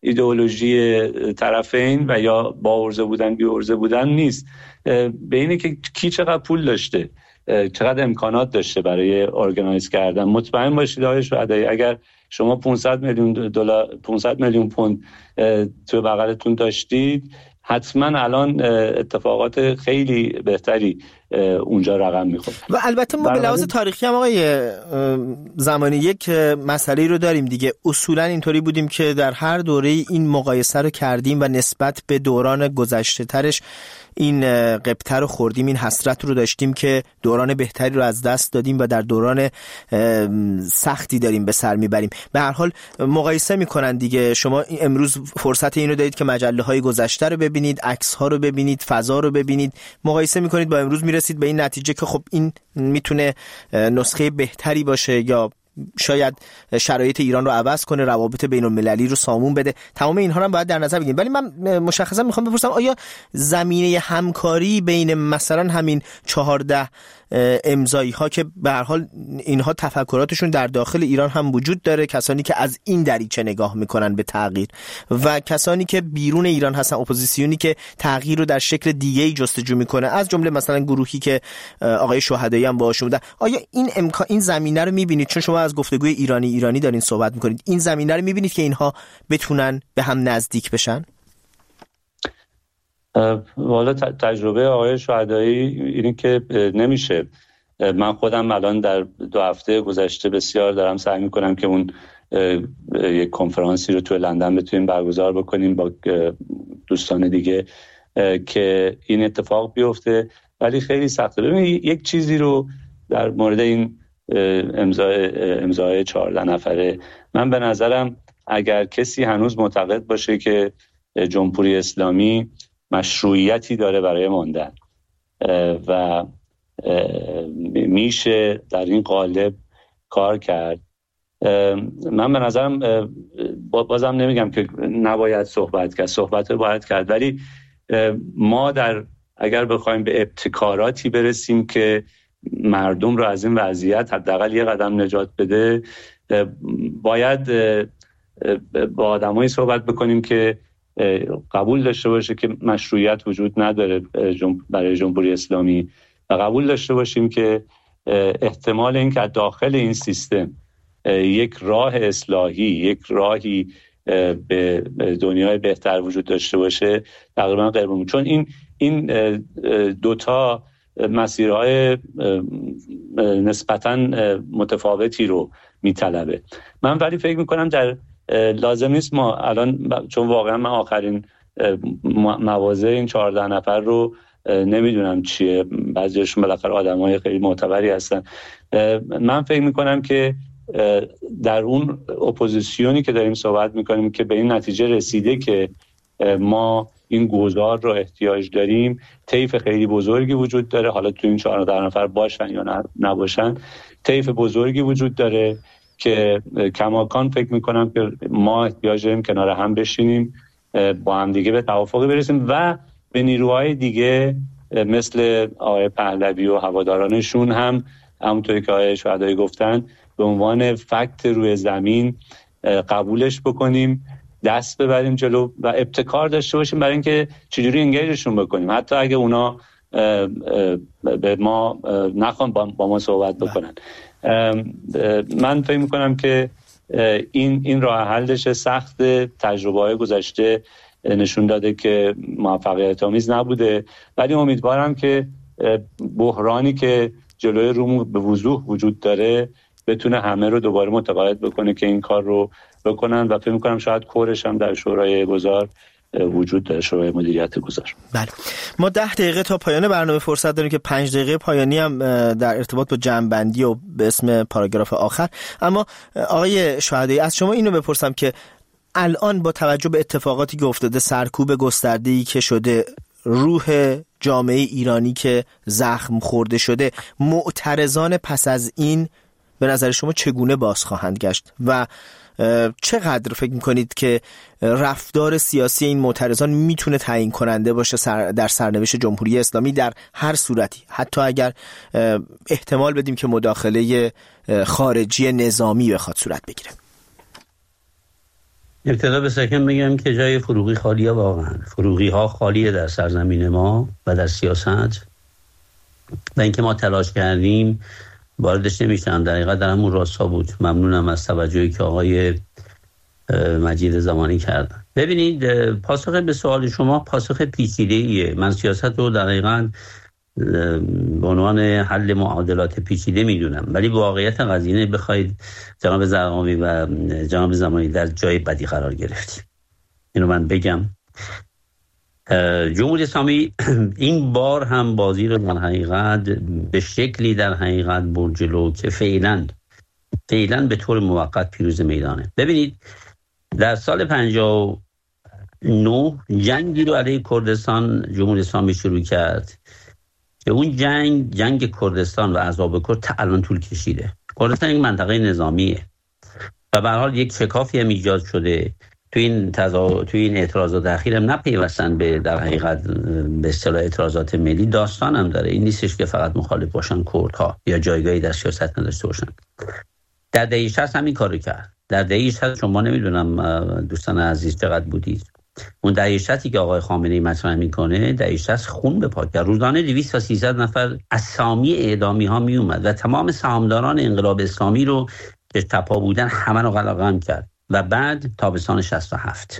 ایدئولوژی طرفین و یا با عرضه بودن بی عرضه بودن نیست، به اینه که کی چقدر پول داشته، چقدر امکانات داشته برای ارگانایز کردن. مطمئن باشید آقای شهدایی اگر شما پانصد میلیون دلار پانصد میلیون پوند تو بغلتون داشتید، حتما الان اتفاقات خیلی بهتری اونجا رقم میخورد. و البته ما به لحاظ تاریخی هم آقای زمانی یک مسئله رو داریم دیگه، اصولا اینطوری بودیم که در هر دوره این مقایسه رو کردیم و نسبت به دوران گذشته ترش این قبطه رو خوردیم، این حسرت رو داشتیم که دوران بهتری رو از دست دادیم و در دوران سختی داریم به سر میبریم. به هر حال مقایسه میکنن دیگه. شما امروز فرصت اینو دارید که مجله های گذشته رو ببینید، عکس ها رو ببینید، فضا رو ببینید، مقایسه میکنید با امروز، میرسید به این نتیجه که خب این میتونه نسخه بهتری باشه یا شاید شرایط ایران رو عوض کنه، روابط بین المللی رو سامون بده. تمام اینها رو هم باید در نظر بگیریم. ولی من مشخصا میخوام بپرسم آیا زمینه همکاری بین مثلا همین چهارده امضایی ها که به هر حال اینها تفکراتشون در داخل ایران هم وجود داره، کسانی که از این دریچه نگاه میکنن به تغییر و کسانی که بیرون ایران هستن، اپوزیسیونی که تغییر رو در شکل دیگه‌ای جستجو میکنه، از جمله مثلا گروهی که آقای شهدایی هم باهاشون بودن، آیا این امکان این زمینه رو میبینید؟ چون شما از گفتگوی ایرانی ایرانی دارین صحبت میکنید، این زمینه رو میبینید که اینها بتونن به هم نزدیک بشن؟ والا تجربه آقای شهدایی اینه که نمیشه. من خودم الان در دو هفته گذشته بسیار دارم سعی میکنم که اون یک کنفرانسی رو توی لندن بتونیم برگزار بکنیم با دوستان دیگه که این اتفاق بیفته، ولی خیلی سخته. ببینید یک چیزی رو در مورد این امضای امضای چهارده نفره، من به نظرم اگر کسی هنوز معتقد باشه که جمهوری اسلامی مشروعیتی داره برای ماندن و میشه در این قالب کار کرد، من به نظرم بازم نمیگم که نباید صحبت کرد، صحبت باید کرد، ولی ما در اگر بخوایم به ابتکاراتی برسیم که مردم رو از این وضعیت حداقل یه قدم نجات بده، باید با آدمایی صحبت بکنیم که قبول داشته باشه که مشروعیت وجود نداره برای جمهوری اسلامی و قبول داشته باشیم که احتمال این که داخل این سیستم یک راه اصلاحی، یک راهی به دنیای بهتر وجود داشته باشه تقریبا غیر ممکن، چون این این دوتا مسیرهای نسبتاً متفاوتی رو میطلبه. من ولی فکر میکنم در لازم نیست ما الان، چون واقعا من آخرین مواضع این چهارده نفر رو نمیدونم چیه، بعضیشون بالاخره آدمای خیلی معتبری هستن، من فکر میکنم که در اون اپوزیسیونی که داریم صحبت میکنیم که به این نتیجه رسیده که ما این گذار رو احتیاج داریم، طیف خیلی بزرگی وجود داره، حالا تو این چهارده نفر باشن یا نباشن، طیف بزرگی وجود داره که کماکان فکر میکنم که ما احتیاج داریم کنار هم بشینیم، با هم دیگه به توافقی برسیم و به نیروهای دیگه مثل آقای پهلوی و هوادارانشون هم همونطوری که آقای شهدایی گفتن به عنوان فکت روی زمین قبولش بکنیم، دست ببریم جلو و ابتکار داشته باشیم برای اینکه چجوری انگیجشون بکنیم، حتی اگه اونا به ما نخوان با ما صحبت بکنن. من فکر میکنم که این این راه حلش سخت، تجربه‌های گذشته نشون داده که موفقیت آمیز نبوده، ولی امیدوارم که بحرانی که جلوی روم به وضوح وجود داره بتونه همه رو دوباره متقاعد بکنه که این کار رو بکنن و فکر میکنم شاید کورش هم در شورای گذار وجود داره، شورای مدیریت گذار. بله، ما ده دقیقه تا پایان برنامه فرصت داریم که پنج دقیقه پایانی هم در ارتباط با جمع‌بندی و به اسم پاراگراف آخر. اما آقای شهدایی از شما اینو بپرسم که الان با توجه به اتفاقاتی که افتاده، سرکوب گسترده‌ای که شده، روح جامعه ایرانی که زخم خورده شده، معترضان پس از این به نظر شما چگونه باز خواهند گشت و چقدر فکر میکنید که رفتار سیاسی این معترضان میتونه تعیین کننده باشه سر در سرنوشت جمهوری اسلامی در هر صورتی، حتی اگر احتمال بدیم که مداخله خارجی نظامی بخواد صورت بگیره؟ ابتدا به سکن بگم که جای فروغی خالیه، واقعا فروغی ها خالیه در سرزمین ما و در سیاست، و اینکه ما تلاش کردیم واردش نمیشم. در حقیقت در همون راستا بود. ممنونم از توجهی که آقای مجید زمانی کردن. ببینید، پاسخ به سوال شما پاسخ پیچیده‌ایه. من سیاست رو در حقیقت به عنوان حل معادلات پیچیده میدونم، ولی واقعیت قضیه بخواید جناب زرقامی و جناب زمانی در جای بدی قرار گرفتیم. اینو من بگم. جمهوری اسلامی این بار هم بازی رو در حقیقت به شکلی در حقیقت برد جلو که فعلا فعلا به طور موقت پیروز میدانه. ببینید، در سال پنجاه و نه جنگی رو علیه کردستان جمهوری اسلامی شروع کرد که اون جنگ جنگ کردستان و عذاب کرد تا الان طول کشیده. کردستان یک منطقه نظامیه و به هر حال یک شکافی هم ایجاد شده. تو این تضا... تو این اعتراضات اخیر هم نپیوستن به در حقیقت به اصطلاح اعتراضات ملی. داستان هم داره. این نیستش که فقط مخالف باشن کردها یا جایگاهی در سیاست نداشته باشن. در دهه شصت همین کارو کرد. در دهه شصت شما نمیدونم دوستان عزیز چقدر بودید. اون دهه شصتی که آقای خامنه‌ای مطرح میکنه، دهه شصت خون به پا کرد. روزانه دویست تا سیصد نفر اسامی اعدامی ها می اومد و تمام سهامداران انقلاب اسلامی رو که تپا بودن همه رو قلقم کرد. و بعد تابستان شصت و هفت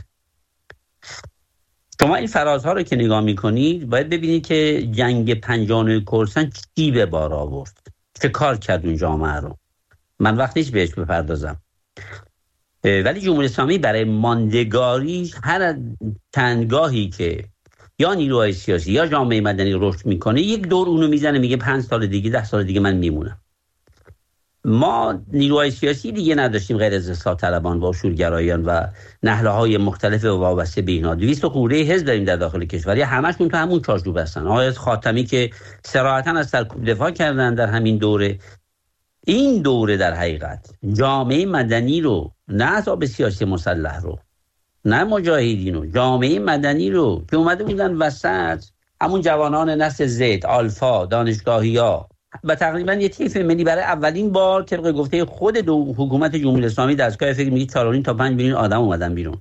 شما این فرازها رو که نگاه میکنید باید ببینید که جنگ پنجاه و نه کردستان چی به بار آورد، چه کار کرد اون جامعه رو. من وقت نیست بهش بپردازم، ولی جمهوری اسلامی برای ماندگاری هر چندگاهی که یا نیروهای سیاسی یا جامعه مدنی رشد میکنه یک دور اونو میزنه، میگه پنج سال دیگه ده سال دیگه من میمونم. ما نیروهای سیاسی دیگه نداشتیم غیر از اصلاح طلبان و اصولگرایان و نهله‌های مختلف و وابسته به اینا. دویست خورده حزب داریم در داخل کشور، همشون تو همون چارچوب هستن. آقای خاتمی که صراحتاً از سرکوب دفاع کردن در همین دوره. این دوره در حقیقت جامعه مدنی رو، نه احزاب سیاسی مسلح رو، نه مجاهدین رو، جامعه مدنی رو که اومده بودن وسط، همون جوانان نسل زد، آلفا، دانشگاهی‌ها و تقریبا یه طیف ملی برای اولین بار طبق گفته خود دو حکومت جمهوری اسلامی دستگاه فکر میگه چهار تا پنج میلیون آدم اومدن بیرون.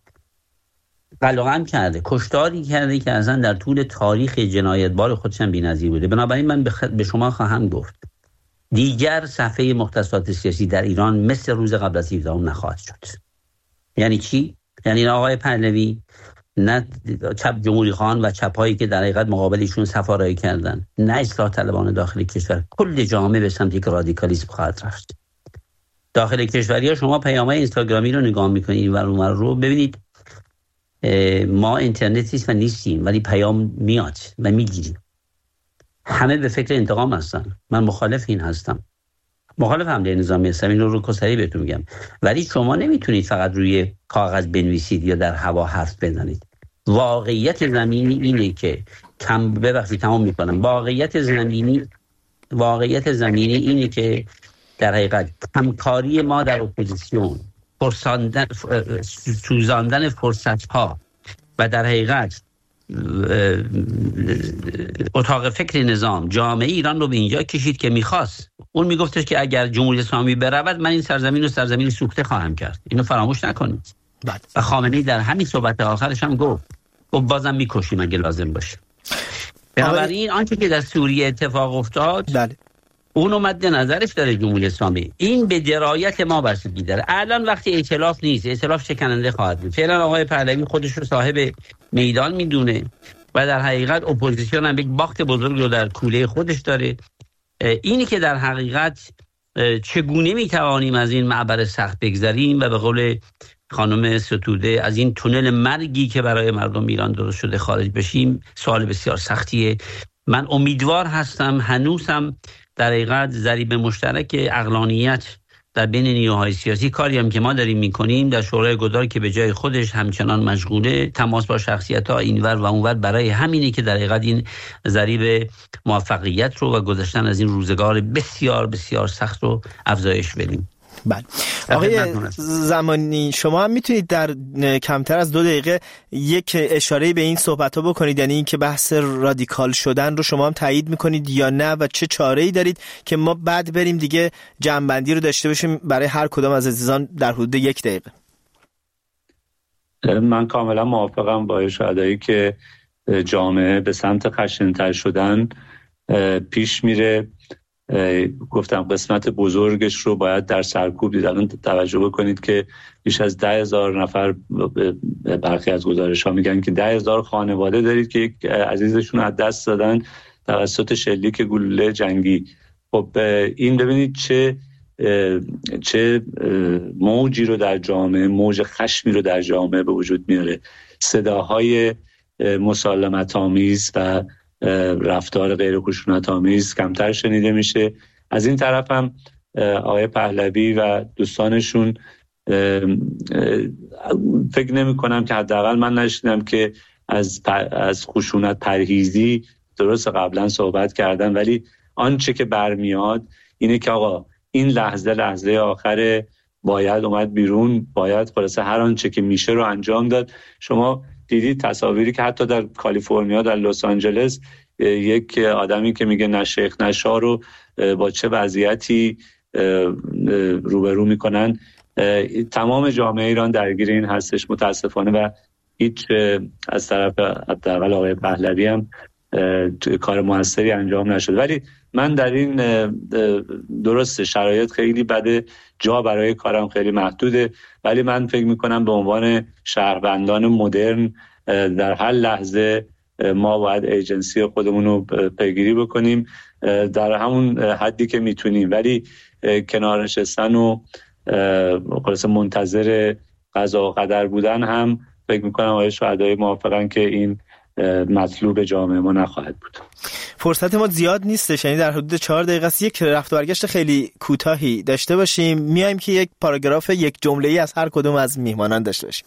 قلقم کرده، کشتاری کرده که اصلا در طول تاریخ جنایتبار خودش هم بی‌نظیر بوده. بنابراین من به شما خواهم گفت دیگر صفحه مختصات سیاسی در ایران مثل روز قبل از هفدهم نخواهد شد. یعنی چی؟ یعنی آقای پهلوی، نه چپ جمهوری خان و چپایی که در حقیقت مقابل ایشون سفارایی کردن، نه اصلاح طلبان داخل کشور، کل جامعه به سمت یک رادیکالیسم خواهد رفت. داخل کشوری ها شما پیام‌های اینستاگرامی رو نگاه میکنید و اونور رو ببینید، ما اینترنت نیست و نیستیم ولی پیام میاد و میگیریم. همه به فکر انتقام هستن. من مخالف این هستم، مخالف حمله نظامی هستم، این رو کسری بهتون میگم. ولی شما نمیتونید فقط روی کاغذ بنویسید یا در هوا حرف بزنید. واقعیت زمینی اینه که کم ببخشید تمام میکنم واقعیت زمینی واقعیت زمینی اینه که در حقیقت همکاری ما در اپوزیسیون، فرساندن سوزاندن فرصت ها و در حقیقت اتاق فکر نظام جامعه ایران رو به اینجا کشید که میخواست. اون میگفتش که اگر جمهوری اسلامی برود من این سرزمین رو سرزمین سوخته خواهم کرد. اینو فراموش نکنید. بعد. و خامنه‌ای در همین صحبت آخرش هم گفت گفت بازم میکشیم اگه لازم باشه. بنابراین آنچه که در سوریه اتفاق افتاد بله. اونو مد نظرش داره جمهوری اسلامی. این به درایت ما بستگی داره. الان وقتی ائتلاف نیست، ائتلاف شکننده خواهد بود. فعلا آقای پهلوی خودش رو صاحب میدان میدونه و در حقیقت اپوزیسیون هم یک باخت بزرگ رو در کوله خودش داره. اینی که در حقیقت چگونه میتوانیم از این معبر سخت بگذریم و به قول خانم ستوده از این تونل مرگی که برای مردم ایران درست شده خارج بشیم، سوال بسیار سختیه. من امیدوار هستم هنوزم در حقیقت ضریب مشترک عقلانیت در بین نیروهای سیاسی، کاری هم که ما داریم میکنیم در شورای گذار که به جای خودش همچنان مشغوله تماس با شخصیت‌ها اینور و اونور، برای همینه که در حقیقت این ضریب موفقیت رو و گذشتن از این روزگار بسیار بسیار سخت رو افزایش بدیم. بله آقای زمانی، شما هم میتونید در کمتر از دو دقیقه یک اشاره به این صحبت ها بکنید، یعنی این که بحث رادیکال شدن رو شما هم تایید میکنید یا نه و چه چاره‌ای دارید که ما بعد بریم دیگه جمع‌بندی رو داشته باشیم برای هر کدام از عزیزان در حدود یک دقیقه. من کاملا موافقم با شهدایی که جامعه به سمت خشن‌تر شدن پیش میره. گفتم قسمت بزرگش رو باید در سرکوب دید. الان توجه بکنید که بیش از ده هزار نفر، برخی از گزارش ها میگن که ده هزار خانواده دارید که یک عزیزشون از دست دادن توسط شلیک گلوله جنگی. خب این ببینید چه چه موجی رو در جامعه، موج خشمی رو در جامعه به وجود میاره. صداهای مسالمت آمیز و رفتار غیر خشونت آمیز کمتر شنیده میشه. از این طرف هم آقای پهلوی و دوستانشون فکر نمی کنم که حداقل من نشیدم که از از خشونت پرهیزی، درست قبلا صحبت کردن، ولی آنچه که برمیاد اینه که آقا این لحظه لحظه آخره، باید اومد بیرون، باید خلاصه هر آنچه که میشه رو انجام داد. شما دیدید تصاویری که حتی در کالیفرنیا، در لس آنجلس، یک آدمی که میگه نه شیخ نه شاه رو با چه وضعیتی روبرو میکنن. تمام جامعه ایران درگیر این هستش متاسفانه و هیچ از طرف حداقل آقای پهلوی هم کار موثری انجام نشد. ولی من در این درست شرایط خیلی بده، جا برای کارم خیلی محدوده، ولی من فکر میکنم به عنوان شهروندان مدرن در هر لحظه ما باید ایجنسی خودمون رو پیگیری بکنیم در همون حدی که میتونیم، ولی کنار نشستن و خلاص منتظر قضا و قدر بودن هم فکر میکنم آقای شهدایی موافقن که این مطلوب جامعه ما نخواهد بود. فرصت ما زیاد نیستش، یعنی در حدود چهار دقیقه است. یک رفت و برگشت خیلی کوتاهی داشته باشیم، میایم که یک پاراگراف یک جمله‌ای از هر کدوم از میهمانان داشته باشیم.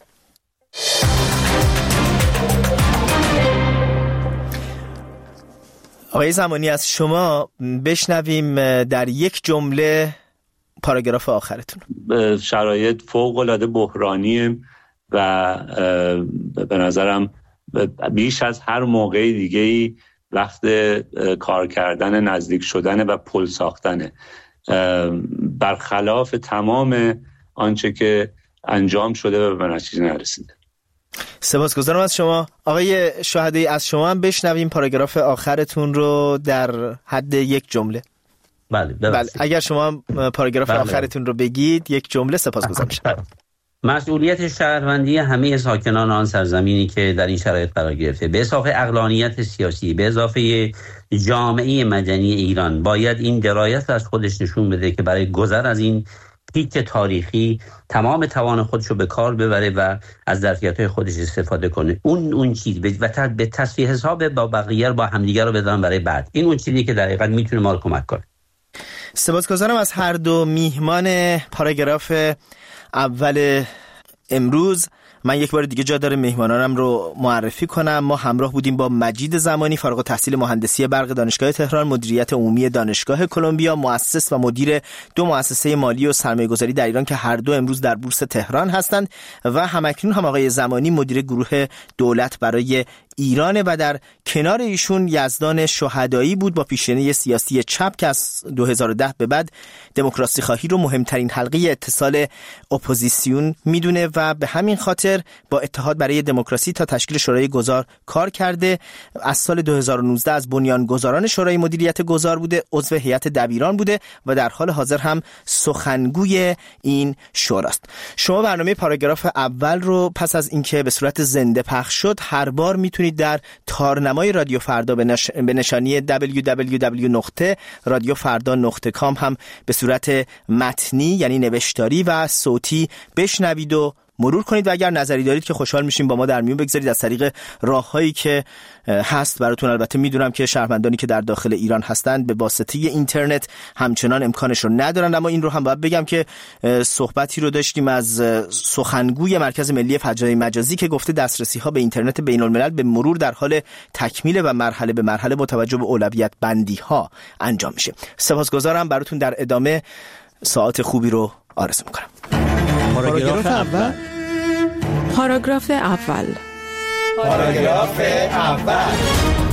آقای زمانی، از شما بشنویم در یک جمله پاراگراف آخرتون. شرایط فوق‌العاده بحرانیه و به نظرم بیش از هر موقع دیگه‌ای وقت کار کردن، نزدیک شدن و پل ساختنه، برخلاف تمام آنچه که انجام شده و به نتیجه نرسیده. سپاسگزارم از شما. آقای شهدایی، از شما هم بشنویم پاراگراف آخرتون رو در حد یک جمله. بله, بله. اگر شما پاراگراف بله. آخرتون رو بگید یک جمله. سپاسگزارم. مسئولیت شهروندی همه ساکنان آن سرزمینی که در این شرایط قرار گرفته، به اضافه عقلانیت سیاسی، به اضافه جامعه مدنی ایران، باید این درایت از خودش نشون بده که برای گذر از این پیک تاریخی تمام توان خودش رو به کار ببره و از ظرفیت‌های خودش استفاده کنه. اون اون چیز و به تصفیه حساب با بقیه با همدیگه رو بدن برای بعد. این اون چیزی که در حقیقت میتونه ما رو کمک کنه. سپاسگزارم از هر دو میهمان پاراگراف اول امروز. من یک بار دیگه جا داره مهمانانم رو معرفی کنم. ما همراه بودیم با مجید زمانی، فارغ التحصیل مهندسی برق دانشگاه تهران، مدیریت عمومی دانشگاه کلمبیا، مؤسس و مدیر دو مؤسسه مالی و سرمایه‌گذاری در ایران که هر دو امروز در بورس تهران هستند، و همکنون هم آقای زمانی مدیر گروه دولت برای ایرانه و در کنار ایشون یزدان شهدایی بود با پیشینه سیاسی چپ که از دو هزار و ده به بعد دموکراسی خواهی رو مهمترین حلقه اتصال اپوزیسیون میدونه و به همین خاطر با اتحاد برای دموکراسی تا تشکیل شورای گذار کار کرده. از سال دو هزار و نوزده از بنیانگذاران شورای مدیریت گذار بوده، عضو هیئت دبیران بوده و در حال حاضر هم سخنگوی این شوراست. شما برنامه پاراگراف اول رو پس از اینکه به صورت زنده پخش شد هر بار میتونید در تارنمای رادیو فردا به نشانی دبلیو دبلیو دبلیو نقطه رادیو فردا نقطه کام هم به صورت متنی یعنی نوشتاری و صوتی بشنوید و مرور کنید و اگر نظری دارید که خوشحال میشیم با ما در میون بگذارید از طریق راههایی که هست براتون. البته میدونم که شهروندانی که در داخل ایران هستند به واسطه اینترنت همچنان امکانش رو ندارن، اما این رو هم باید بگم که صحبتی رو داشتیم از سخنگوی مرکز ملی فجایع مجازی که گفته دسترسی ها به اینترنت بین الملل به مرور در حال تکمیل و مرحله به مرحله با توجه به اولویت بندی ها انجام میشه. سپاسگزارم. براتون در ادامه ساعت خوبی رو آرزو میکنم. پاراگراف اول پاراگراف اول پاراگراف اول